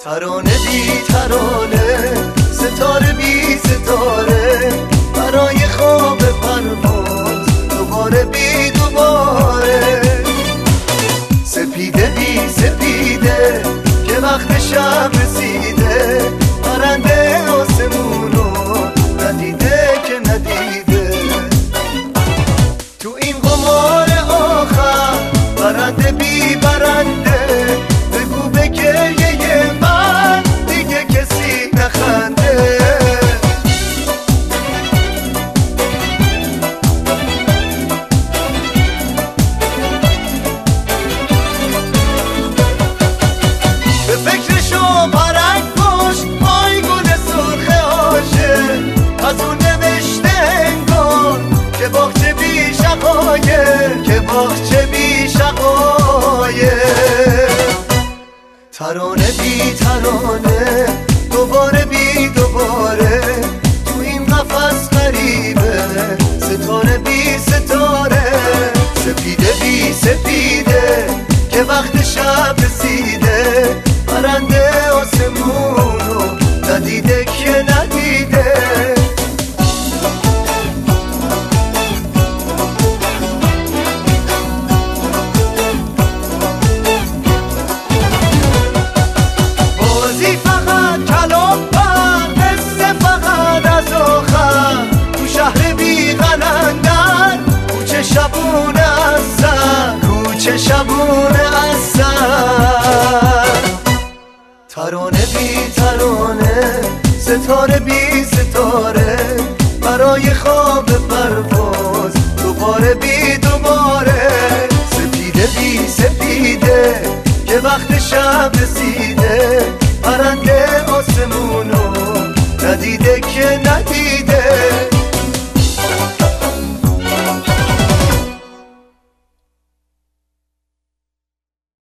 ترانه بی ترانه، ستاره بی ستاره، برای خواب پرواز دوباره بی دوباره. سپیده بی سپیده که وقت شب رسیده، پرنده آسمونو ندیده که ندیده. تو این قمار آخر برنده بی برنده، بگو به گریه من دیگه کسی نخنده. به فکرشو پرک باش، پای گل سرخ عاشق، از اون نوشته انگار که باغچه بی شقایق، که باغچه بی شقایق. ترانه بی ترانه، دوباره بی دوباره، تو این قفس غریبه، ستاره بی ستاره. سپیده بی سپیده که وقت شب رسیده، پرنده آسمونو ندیده که ندیده. بازی فقط کلام پر، قصه فقط از آخر، تو شهر بی قلندر، کوچه شبونه از سر، کوچه شبونه از سر. ترانه بی ترانه، ستاره بی ستاره، برای خواب پرواز دوباره بی دوباره. سپیده بی سپیده که وقت شب رسید،